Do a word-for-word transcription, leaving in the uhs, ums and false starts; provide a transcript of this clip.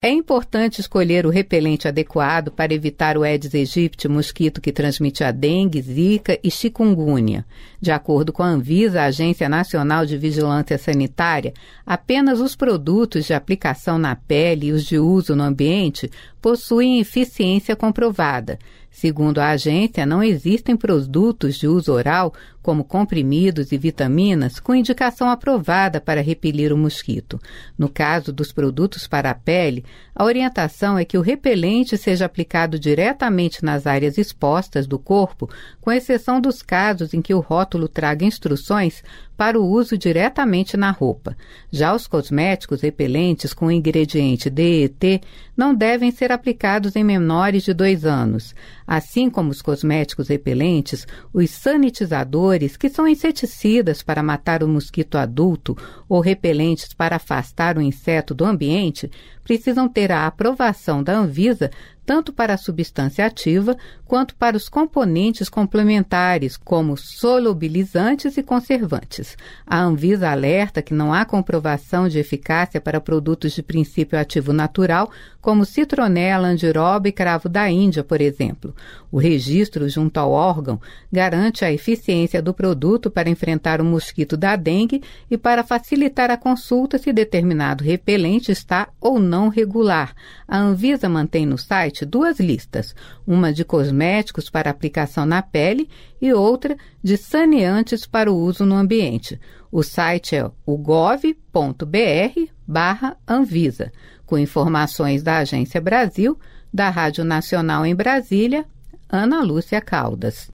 É importante escolher o repelente adequado para evitar o Aedes aegypti, mosquito que transmite a dengue, zika e chikungunya. De acordo com a Anvisa, a Agência Nacional de Vigilância Sanitária, apenas os produtos de aplicação na pele e os de uso no ambiente possuem eficiência comprovada. Segundo a agência, não existem produtos de uso oral, como comprimidos e vitaminas, com indicação aprovada para repelir o mosquito. No caso dos produtos para a pele, a orientação é que o repelente seja aplicado diretamente nas áreas expostas do corpo, com exceção dos casos em que o rótulo traga instruções para o uso diretamente na roupa. Já os cosméticos repelentes com o ingrediente D E T não devem ser aplicados em menores de dois anos. Assim como os cosméticos repelentes, os sanitizadores, que são inseticidas para matar o mosquito adulto ou repelentes para afastar o inseto do ambiente, precisam ter a aprovação da Anvisa tanto para a substância ativa quanto para os componentes complementares, como solubilizantes e conservantes. A Anvisa alerta que não há comprovação de eficácia para produtos de princípio ativo natural, como citronela, andiroba e cravo da Índia, por exemplo. O registro junto ao órgão garante a eficiência do produto para enfrentar o mosquito da dengue e para facilitar a consulta se determinado repelente está ou não regular. A Anvisa mantém no site duas listas, uma de cosméticos para aplicação na pele e outra de saneantes para o uso no ambiente. O site é o gov ponto br barra Anvisa, com informações da Agência Brasil, da Rádio Nacional em Brasília, Ana Lúcia Caldas.